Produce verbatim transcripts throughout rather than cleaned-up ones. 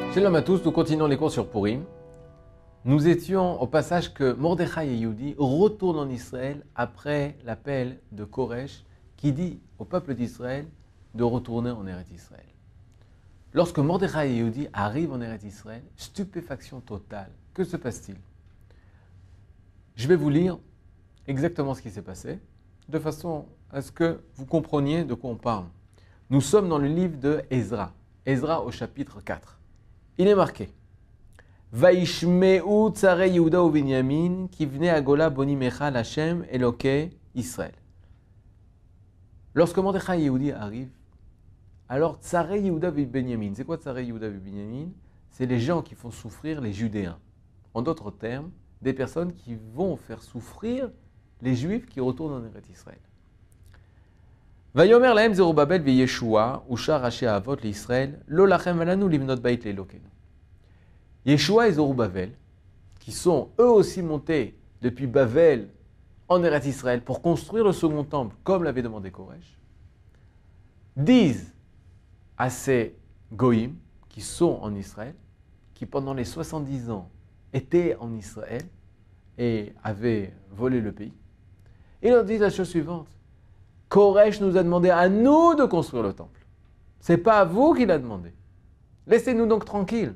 Shalom à tous, nous continuons les cours sur Purim. Nous étions au passage que Mordechai et Yehudi retournent en Israël après l'appel de Koresh qui dit au peuple d'Israël de retourner en Eretz Israël. Lorsque Mordechai et Yehudi arrivent en Eretz Israël, stupéfaction totale. Que se passe-t-il? Je vais vous lire exactement ce qui s'est passé, de façon à ce que vous compreniez de quoi on parle. Nous sommes dans le livre de Ezra, Ezra au chapitre quatre. Il est marqué Vaishmeu tsare Yehuda u Binyamin kivne agola boni mecha l'Hashem Elokei Israël. Lorsque Mordechai et Yehudi arrivent, alors tsare Yehuda u Binyamin, c'est quoi tsare Yehuda u Binyamin? C'est les gens qui font souffrir les Judéens. En d'autres termes, des personnes qui vont faire souffrir les Juifs qui retournent en Eretz Israël. Vayomer lahem Zerubabel v'Yeshua ushar rashi avot l'Israël lo lachem alanu livnot bait le'Elokenu. Yeshua et Zerubabel, qui sont eux aussi montés depuis Bavel en Eretz Israël pour construire le second temple comme l'avait demandé Koresh, disent à ces goïms qui sont en Israël, qui pendant les soixante-dix ans étaient en Israël et avaient volé le pays, ils leur disent la chose suivante: Koresh nous a demandé à nous de construire le temple. Ce n'est pas à vous qu'il a demandé. Laissez-nous donc tranquilles.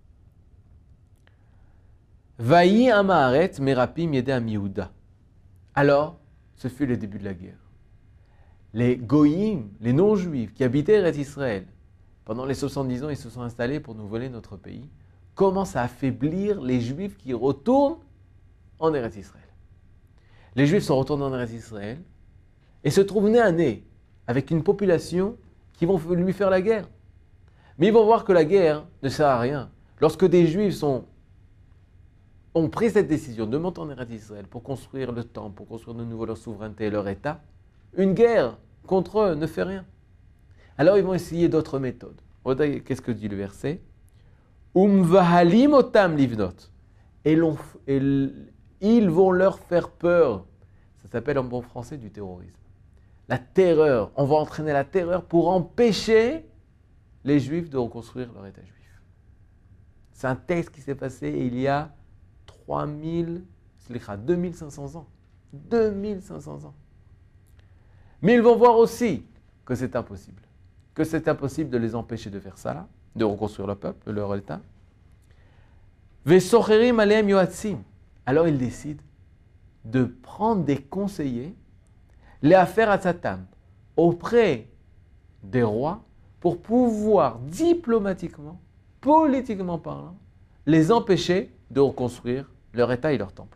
Vaï Amaharet Merapim Yedam Yehuda. Alors, ce fut le début de la guerre. Les goïms, les non-juifs qui habitaient Eretz Israël, pendant les soixante-dix ans, ils se sont installés pour nous voler notre pays, commencent à affaiblir les juifs qui retournent en Eretz Israël. Les juifs sont retournés en Eretz Israël et se trouvent nez à nez avec une population qui vont lui faire la guerre. Mais ils vont voir que la guerre ne sert à rien. Lorsque des juifs sont, ont pris cette décision de monter en Eretz Israël pour construire le temple, pour construire de nouveau leur souveraineté et leur État, une guerre contre eux ne fait rien. Alors ils vont essayer d'autres méthodes. Regardez, qu'est-ce que dit le verset? Umvahalim otam livnot. Et, et ils vont leur faire peur. Ça s'appelle en bon français du terrorisme. La terreur. On va entraîner la terreur pour empêcher les Juifs de reconstruire leur État juif. C'est un texte qui s'est passé il y a trois mille, deux mille cinq cents ans. deux mille cinq cents ans. Mais ils vont voir aussi que c'est impossible. Que c'est impossible de les empêcher de faire ça là, de reconstruire leur peuple, leur État. Vesocherim aleim yoatzim. Alors ils décident de prendre des conseillers, les affaires à Tzatam, auprès des rois, pour pouvoir diplomatiquement, politiquement parlant, les empêcher de reconstruire leur État et leur temple.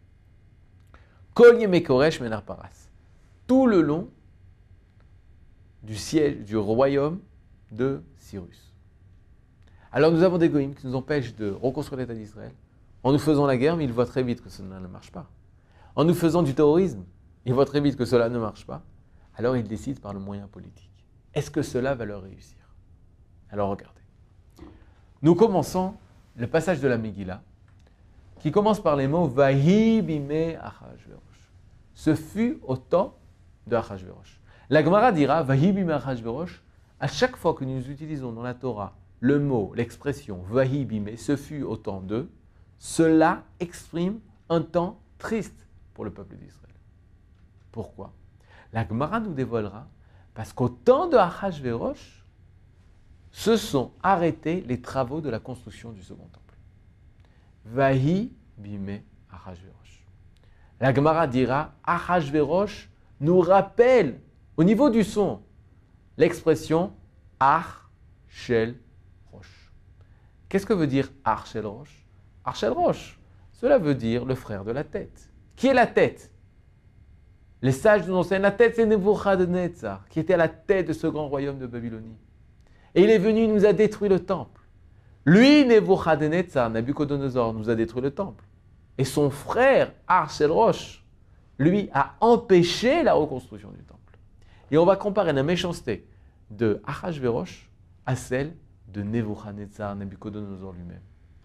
Kol yemei Koresh menar paras. Tout le long du siège du royaume de Cyrus. Alors nous avons des goïms qui nous empêchent de reconstruire l'État d'Israël en nous faisant la guerre, mais ils voient très vite que cela ne marche pas. En nous faisant du terrorisme, ils voient très vite que cela ne marche pas. Alors ils décident par le moyen politique. Est-ce que cela va leur réussir? Alors regardez. Nous commençons le passage de la Megillah qui commence par les mots Vahi bimei Achashverosh. Ce fut au temps de Achashverosh. La Gemara dira Vahi bimei Achashverosh. À chaque fois que nous utilisons dans la Torah le mot, l'expression Vahi bimei, ce fut au temps de, cela exprime un temps triste pour le peuple d'Israël. Pourquoi? La Gemara nous dévoilera parce qu'au temps de Achashverosh, se sont arrêtés les travaux de la construction du second temple. Vahi bimei Achashverosh. La Gemara dira Achashverosh nous rappelle au niveau du son l'expression Ach Shel Rosh. Qu'est-ce que veut dire Ach Shel Rosh? Ach Shel Rosh, cela veut dire le frère de la tête. Qui est la tête? Les sages nous enseignent la tête, c'est Nebuchadnezzar, qui était à la tête de ce grand royaume de Babylonie. Et il est venu, il nous a détruit le temple. Lui, Nebuchadnezzar, Nabucodonosor, nous a détruit le temple. Et son frère, Ach Shel Rosh, lui, a empêché la reconstruction du temple. Et on va comparer la méchanceté de Achashverosh à celle de Nebuchadnezzar, Nabucodonosor lui-même.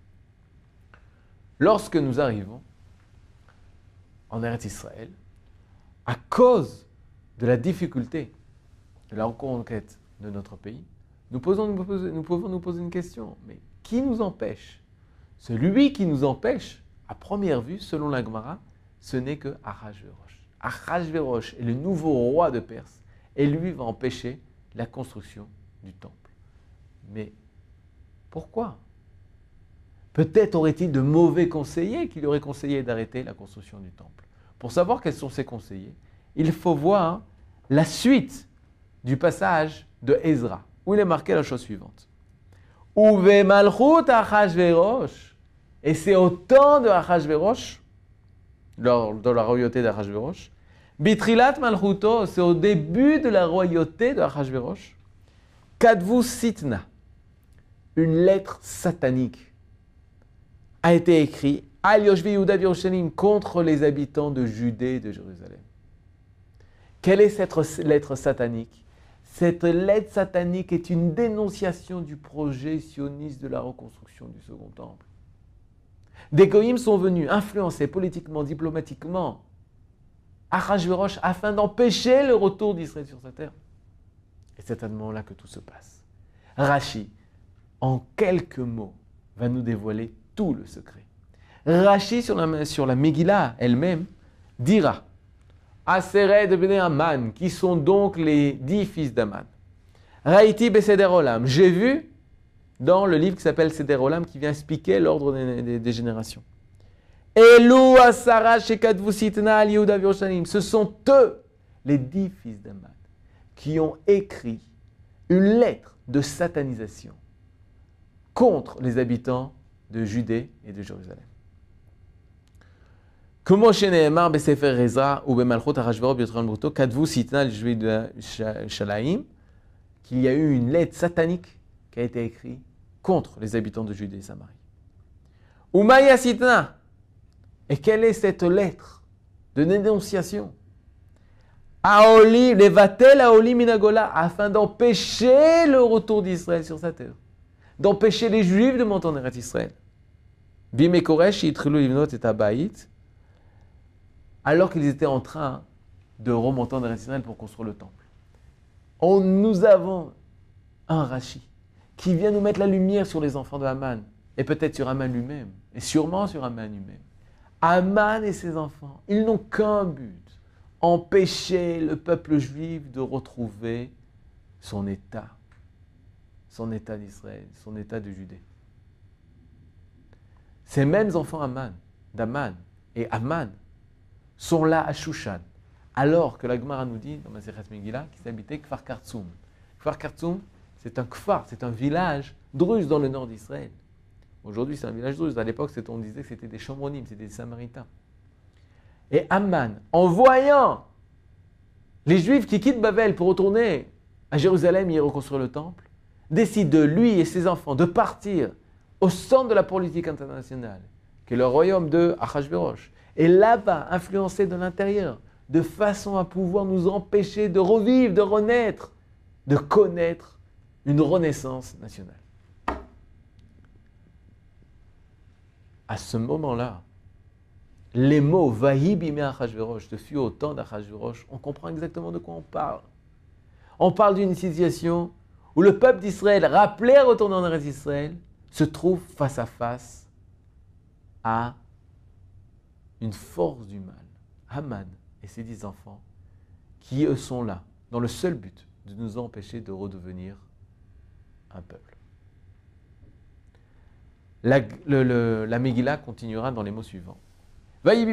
Lorsque nous arrivons en Eretz Israël, à cause de la difficulté de la reconquête de notre pays, nous, posons, nous pouvons nous poser une question. Mais qui nous empêche. Celui qui nous empêche, à première vue, selon la Gemara, ce n'est que Achashverosh. Achashverosh est le nouveau roi de Perse et lui va empêcher la construction du temple. Mais pourquoi? Peut-être aurait-il de mauvais conseillers qui lui auraient conseillé d'arrêter la construction du temple. Pour savoir quels sont ces conseillers, il faut voir la suite du passage de Ezra, où il est marqué la chose suivante. Uve malchut Achashverosh, et c'est au temps de Achashverosh, lors de la royauté d'Achashverosh, Bitrilat malchuto, c'est au début de la royauté de Achashverosh, Kadvu Sitna, une lettre satanique, a été écrite Al Yoshvi Yehuda v'Yerushalayim, contre les habitants de Judée et de Jérusalem. Quelle est cette lettre satanique? Cette lettre satanique est une dénonciation du projet sioniste de la reconstruction du Second Temple. Des goïms sont venus influencer politiquement, diplomatiquement Achashverosh afin d'empêcher le retour d'Israël sur sa terre. Et c'est à ce moment-là que tout se passe. Rashi, en quelques mots, va nous dévoiler tout le secret. Rashi, sur la, sur la Megillah elle-même, dira Aseret de Bnei Aman, qui sont donc les dix fils d'Aman. Raïti Beseder Olam, j'ai vu dans le livre qui s'appelle Seder Olam, qui vient expliquer l'ordre des, des, des générations. Elou Asara Shekadvu Sitna Al Yehuda v'Yerushalayim, ce sont eux, les dix fils d'Aman, qui ont écrit une lettre de satanisation contre les habitants de Judée et de Jérusalem. Comme שנאמר בספר עזרא ובמלכות אחשוורוש ביותרן בריתו, כתבו שטנה ליושבי ירושלים, qu'il y a eu une lettre satanique qui a été écrite contre les habitants de Judée et Samarie. Umaya sitna, et quelle est cette lettre de dénonciation? Aoli, levatel aoli minagola, afin d'empêcher le retour d'Israël sur sa terre, d'empêcher les Juifs de monter en Eretz Israël. Bime Koresh yitrilou livnot et abayit, alors qu'ils étaient en train de remonter en Eretz Israël pour construire le temple. On, nous avons un Rashi qui vient nous mettre la lumière sur les enfants de Haman, et peut-être sur Haman lui-même, et sûrement sur Haman lui-même. Haman et ses enfants, ils n'ont qu'un but, empêcher le peuple juif de retrouver son état, son état d'Israël, son état de Judée. Ces mêmes enfants Haman, d'Haman et Haman sont là à Shushan, alors que la Gemara nous dit, dans Masechet Megillah, qu'ils habitaient Kfar Kartsoum. Kfar Kartsoum, c'est un kfar, c'est un village druze dans le nord d'Israël. Aujourd'hui, c'est un village druze. À l'époque, on disait que c'était des Shomronim, c'était des Samaritains. Et Haman, en voyant les Juifs qui quittent Babel pour retourner à Jérusalem et y reconstruire le temple, décide de lui et ses enfants de partir au centre de la politique internationale, qui est le royaume de Achashverosh, et là-bas influencer de l'intérieur, de façon à pouvoir nous empêcher de revivre, de renaître, de connaître une renaissance nationale. À ce moment-là, les mots « Vahi bimei Achashverosh » ce fut au temps d'Achashverosh, on comprend exactement de quoi on parle. On parle d'une situation où le peuple d'Israël, rappelé à retourner en Eretz Israël, se trouve face à face à une force du mal, Haman et ses dix enfants, qui eux sont là, dans le seul but de nous empêcher de redevenir un peuple. La, le, le, la Megillah continuera dans les mots suivants. Il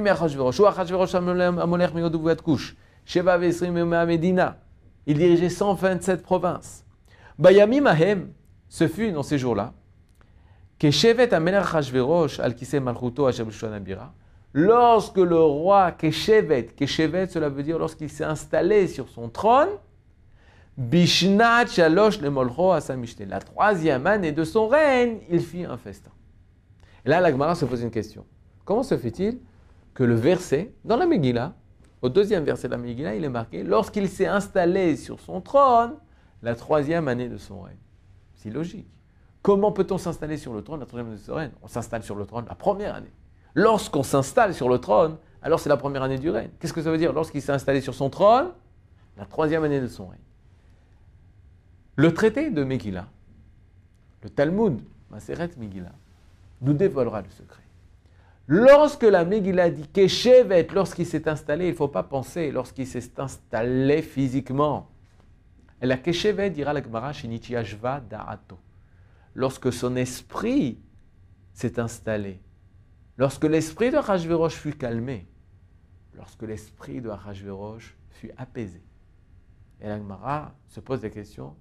dirigeait cent vingt-sept provinces. Bayamim ahem, ce fut dans ces jours-là, que Shevet Amelech Achashverosh al kisei malchuto asher b'shushan habira, lorsque le roi Keshevet, Keshevet cela veut dire lorsqu'il s'est installé sur son trône, Bishnat Shalosh lemolcho asa mishte, la troisième année de son règne, il fit un festin. Et là, la Gemara se pose une question. Comment se fait-il que le verset, dans la Megillah, au deuxième verset de la Megillah, il est marqué, lorsqu'il s'est installé sur son trône, la troisième année de son règne? C'est logique. Comment peut-on s'installer sur le trône la troisième année de son règne? On s'installe sur le trône la première année. Lorsqu'on s'installe sur le trône, alors c'est la première année du règne. Qu'est-ce que ça veut dire? Lorsqu'il s'est installé sur son trône, la troisième année de son règne. Le traité de Megillah, le Talmud Maseret Megillah, nous dévoilera le secret. Lorsque la Megillah dit Keshevet, lorsqu'il s'est installé, il ne faut pas penser lorsqu'il s'est installé physiquement. Et la Keshevet dira la Gemara Shinichi Ashva Da'ato. Lorsque son esprit s'est installé, lorsque l'esprit de Achashverosh fut calmé, lorsque l'esprit de Achashverosh fut apaisé. Et la Gemara se pose la question,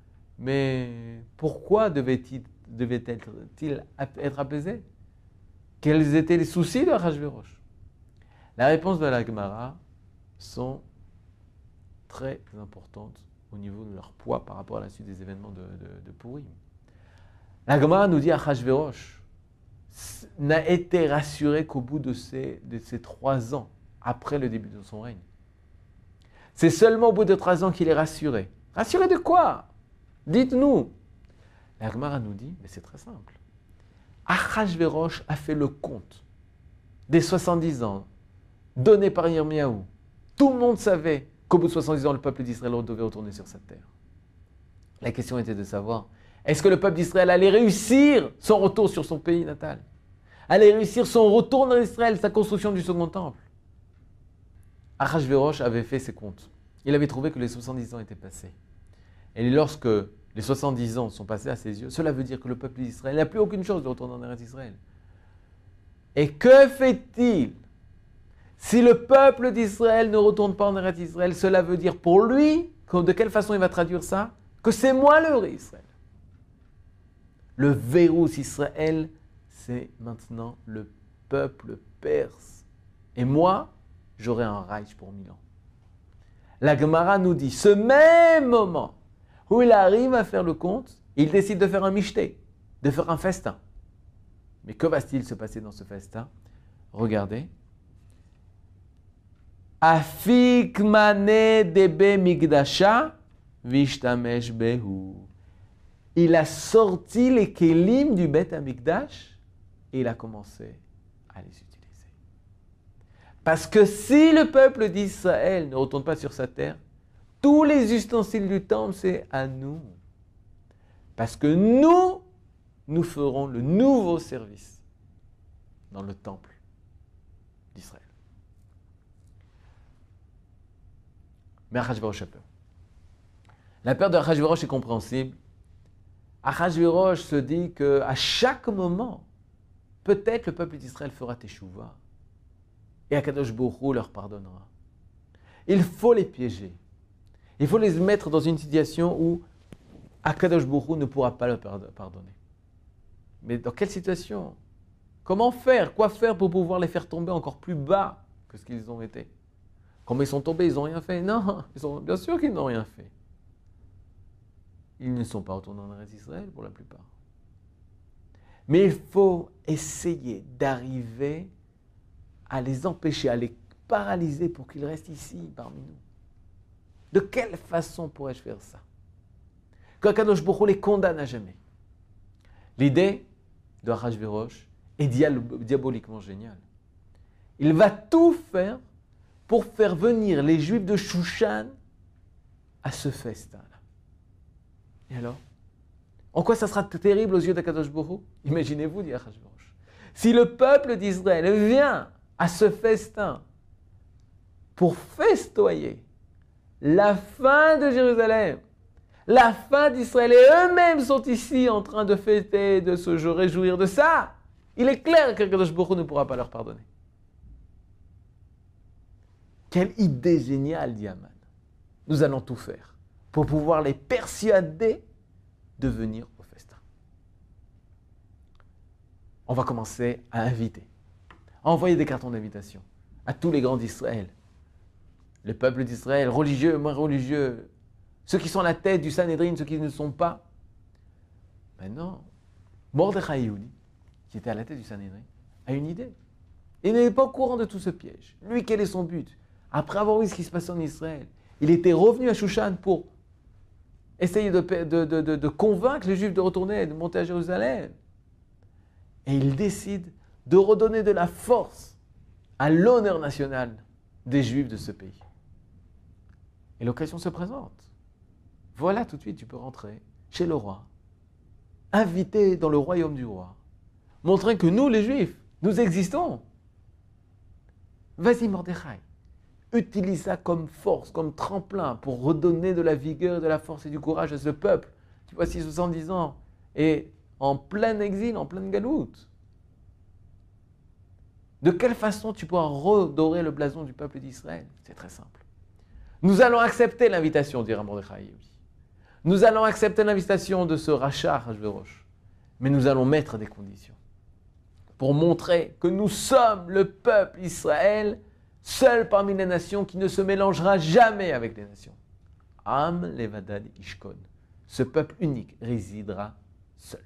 mais pourquoi devait-il, devait-il être apaisé? Quels étaient les soucis de Achashverosh? La réponse de la Gemara sont très importantes au niveau de leur poids par rapport à la suite des événements de, de, de Purim. La Gemara nous dit Achashverosh n'a été rassuré qu'au bout de ces, de ces trois ans, après le début de son règne. C'est seulement au bout de trois ans qu'il est rassuré. Rassuré de quoi? Dites-nous. La Gemara nous dit, mais c'est très simple. Achashverosh a fait le compte des soixante-dix ans donnés par Yirmiyahu. Tout le monde savait qu'au bout de soixante-dix ans, le peuple d'Israël devait retourner sur sa terre. La question était de savoir, est-ce que le peuple d'Israël allait réussir son retour sur son pays natal? Allait réussir son retour dans Israël, sa construction du second temple? Achashverosh avait fait ses comptes. Il avait trouvé que les soixante-dix ans étaient passés. Et lorsque les soixante-dix ans sont passés à ses yeux, cela veut dire que le peuple d'Israël n'a plus aucune chose de retourner en Eretz Israël. Et que fait-il si le peuple d'Israël ne retourne pas en Eretz Israël? Cela veut dire pour lui, de quelle façon il va traduire ça? Que c'est moi le vrai Israël. Le verrou Israël, c'est maintenant le peuple perse. Et moi, j'aurai un Reich pour mille ans. La Gemara nous dit, ce même moment où il arrive à faire le compte, il décide de faire un mishté, de faire un festin. Mais que va-t-il se passer dans ce festin? Regardez. Afik mane debe migdasha vishtamesh behu. Il a sorti les kélim du Beth Amikdash et il a commencé à les utiliser. Parce que si le peuple d'Israël ne retourne pas sur sa terre, tous les ustensiles du temple, c'est à nous. Parce que nous, nous ferons le nouveau service dans le temple d'Israël. Mais Achashverosh a peur. La peur de Achashverosh est compréhensible. Achashverosh se dit qu'à chaque moment, peut-être le peuple d'Israël fera teshuva. Et Akadosh Baruch Hu leur pardonnera. Il faut les piéger. Il faut les mettre dans une situation où Akadosh Baruch Hu ne pourra pas leur pardonner. Mais dans quelle situation? Comment faire? Quoi faire pour pouvoir les faire tomber encore plus bas que ce qu'ils ont été? Comme ils sont tombés, ils n'ont rien fait. Non, ils ont, bien sûr qu'ils n'ont rien fait. Ils ne sont pas retournés en Eretz Israël pour la plupart. Mais il faut essayer d'arriver à les empêcher, à les paralyser pour qu'ils restent ici parmi nous. De quelle façon pourrais-je faire ça? Qu'Akadosh Baruch Hu les condamne à jamais. L'idée de Achashverosh est diaboliquement géniale. Il va tout faire pour faire venir les Juifs de Shushan à ce festin-là. Et alors? En quoi ça sera terrible aux yeux d'Akadosh Baruch Hu? Imaginez-vous, dit Achashverosh. Si le peuple d'Israël vient à ce festin pour festoyer la fin de Jérusalem, la fin d'Israël, et eux-mêmes sont ici en train de fêter, de se réjouir de ça, il est clair qu'Akadosh Baruch Hu ne pourra pas leur pardonner. Quelle idée géniale, dit Aman. Nous allons tout faire pour pouvoir les persuader de venir au festin. On va commencer à inviter, à envoyer des cartons d'invitation à tous les grands d'Israël, le peuple d'Israël, religieux, moins religieux, ceux qui sont à la tête du Sanhédrin, ceux qui ne sont pas. Maintenant, Mordechai Yehudi, qui était à la tête du Sanhédrin, a une idée. Il n'est pas au courant de tout ce piège. Lui, quel est son but? Après avoir vu ce qui se passait en Israël, il était revenu à Shushan pour essayer de, de, de, de, de convaincre les Juifs de retourner, de monter à Jérusalem. Et il décide de redonner de la force à l'honneur national des Juifs de ce pays. Et l'occasion se présente. Voilà, tout de suite, tu peux rentrer chez le roi. invités dans le royaume du roi, montrant que nous, les Juifs, nous existons. Vas-y, Mordechai, utilise ça comme force, comme tremplin pour redonner de la vigueur, de la force et du courage à ce peuple qui, voici soixante-dix ans, est en plein exil, en pleine galoute. De quelle façon tu pourras redorer le blason du peuple d'Israël? C'est très simple. Nous allons accepter l'invitation, dira Mordechai. Nous allons accepter l'invitation de ce rachat, Achashverosh. Mais nous allons mettre des conditions pour montrer que nous sommes le peuple Israël, seul parmi les nations qui ne se mélangera jamais avec les nations. Am levadad ishkon. Ce peuple unique résidera seul.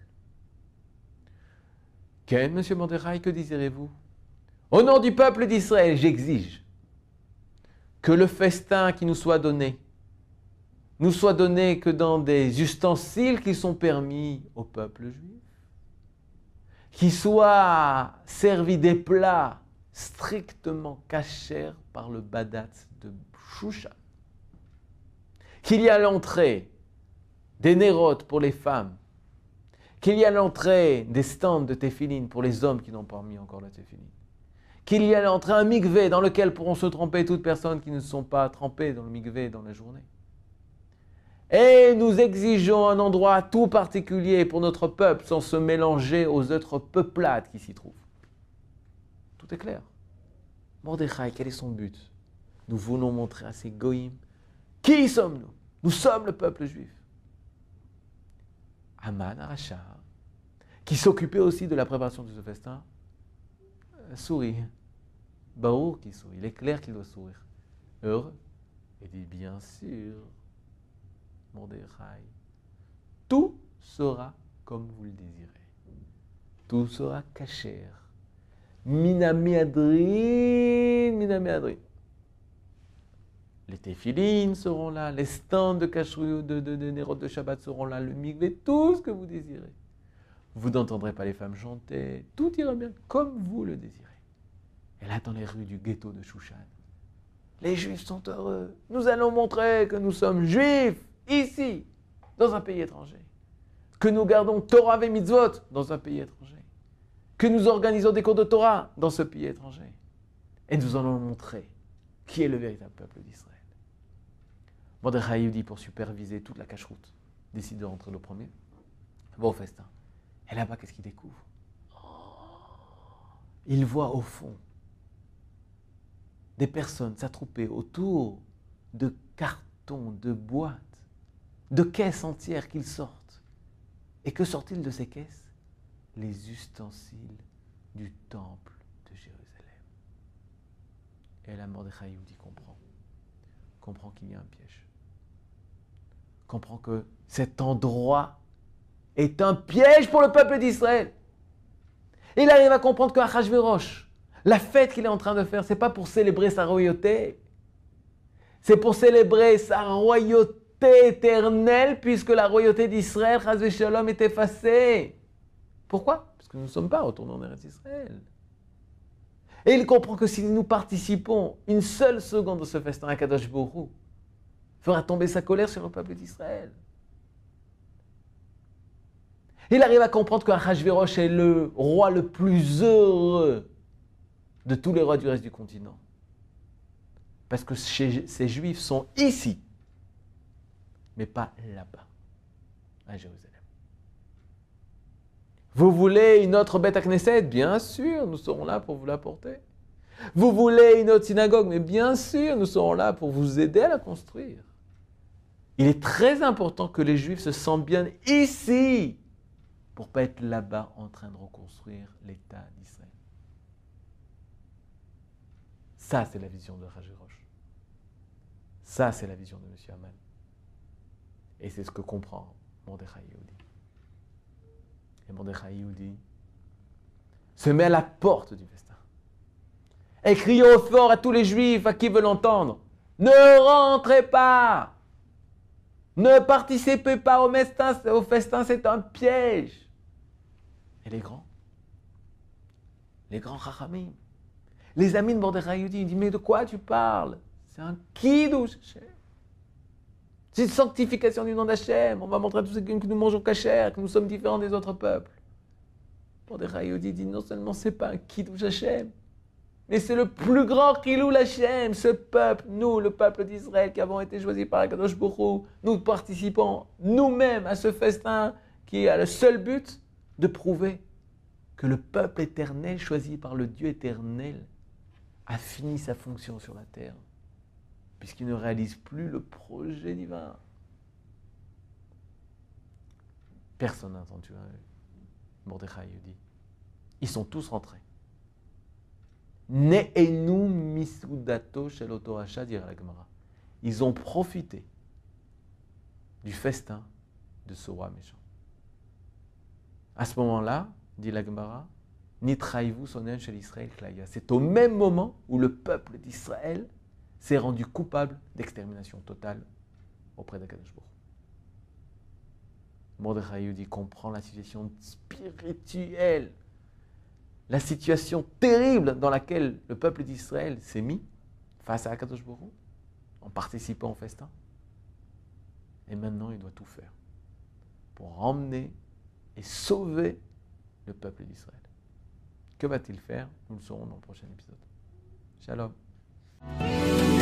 Ken, monsieur Mordechai, que désirez-vous? Au nom du peuple d'Israël, j'exige que le festin qui nous soit donné nous soit donné que dans des ustensiles qui sont permis au peuple juif, qu'il soit servi des plats strictement cachers par le Badat de Shushan, qu'il y a à l'entrée des nérotes pour les femmes, qu'il y a à l'entrée des stands de téphilines pour les hommes qui n'ont pas mis encore la téphiline, qu'il y a à l'entrée un mikvé dans lequel pourront se tremper toutes personnes qui ne sont pas trempées dans le mikvé dans la journée. Et nous exigeons un endroit tout particulier pour notre peuple sans se mélanger aux autres peuplades qui s'y trouvent. Tout est clair. Mordechai, quel est son but? Nous voulons montrer à ces goïms qui sommes-nous? Nous sommes le peuple juif. Aman Aracha, qui s'occupait aussi de la préparation de ce festin, sourit. Baruch qui sourit. Il est clair qu'il doit sourire. Heureux. Il dit bien sûr. Mordechai, tout sera comme vous le désirez. Tout sera caché. Minami adrin, minami adrin. Les téphilines seront là, les stands de kashrut, de, de, de Nérot de Shabbat seront là, le mikvé, tout ce que vous désirez. Vous n'entendrez pas les femmes chanter, tout ira bien comme vous le désirez. Et là, dans les rues du ghetto de Shushan, les Juifs sont heureux. Nous allons montrer que nous sommes Juifs. Ici, dans un pays étranger, que nous gardons Torah et mitzvot dans un pays étranger, que nous organisons des cours de Torah dans ce pays étranger, et nous allons montrer qui est le véritable peuple d'Israël. Mordechai dit pour superviser toute la cacheroute, décide de rentrer le premier, va au festin. Et là-bas, qu'est-ce qu'il découvre? Il voit au fond des personnes s'attrouper autour de cartons, de boîtes, de caisses entières qu'ils sortent. Et que sort-il de ces caisses? Les ustensiles du temple de Jérusalem. Et là, Mordechai Yehudi comprend. Comprend qu'il y a un piège. Comprend que cet endroit est un piège pour le peuple d'Israël. Il arrive à comprendre que Achashverosh, la fête qu'il est en train de faire, ce n'est pas pour célébrer sa royauté. C'est pour célébrer sa royauté éternelle, puisque la royauté d'Israël, Chas v'Shalom, est effacée. Pourquoi? Parce que nous ne sommes pas retournés en Eretz Israël. Et il comprend que si nous participons une seule seconde de ce festin, Akadosh Baruch Hu fera tomber sa colère sur le peuple d'Israël. Il arrive à comprendre que Achashverosh est le roi le plus heureux de tous les rois du reste du continent. Parce que ces Juifs sont ici, mais pas là-bas, à Jérusalem. Vous voulez une autre Beth Knesset? Bien sûr, nous serons là pour vous l'apporter. Vous voulez une autre synagogue? Mais bien sûr, nous serons là pour vous aider à la construire. Il est très important que les Juifs se sentent bien ici, pour ne pas être là-bas en train de reconstruire l'État d'Israël. Ça, c'est la vision de Achashverosh. Ça, c'est la vision de M. Haman. Et c'est ce que comprend Mordechai Yehudi. Et Mordechai Yehudi se met à la porte du festin. Et crie au fort à tous les Juifs à qui veulent l'entendre. Ne rentrez pas! Ne participez pas au festin, au festin, c'est un piège. Et les grands, les grands Chachamim, les amis de Mordechai Yehudi, ils disent, mais de quoi tu parles? C'est un kiddush. C'est une sanctification du nom d'Hachem. On va montrer à tous ceux que nous mangeons kasher, que nous sommes différents des autres peuples. Mordechai Yehudi dit non seulement c'est pas un kiddush Hachem, mais c'est le plus grand chilul Hachem, ce peuple, nous, le peuple d'Israël, qui avons été choisis par Akadosh Baruch Hu, nous participons nous-mêmes à ce festin qui a le seul but de prouver que le peuple éternel, choisi par le Dieu éternel, a fini sa fonction sur la terre, puisqu'il ne réalise plus le projet divin. Personne n'a entendu Mordechai Yehudi. Ils sont tous rentrés. Ne'enu misudato shel oto rasha, dira la Gemara. Ils ont profité du festin de ce roi méchant. À ce moment-là, dit la Gemara, nitraïvu sonen shel Israël klaya. C'est au même moment où le peuple d'Israël s'est rendu coupable d'extermination totale auprès d'Akadosh Baruch Hu. Mordechai Yehudi comprend la situation spirituelle, la situation terrible dans laquelle le peuple d'Israël s'est mis face à Akadosh Baruch Hu, en participant au festin. Et maintenant, il doit tout faire pour emmener et sauver le peuple d'Israël. Que va-t-il faire? Nous le saurons dans le prochain épisode. Shalom.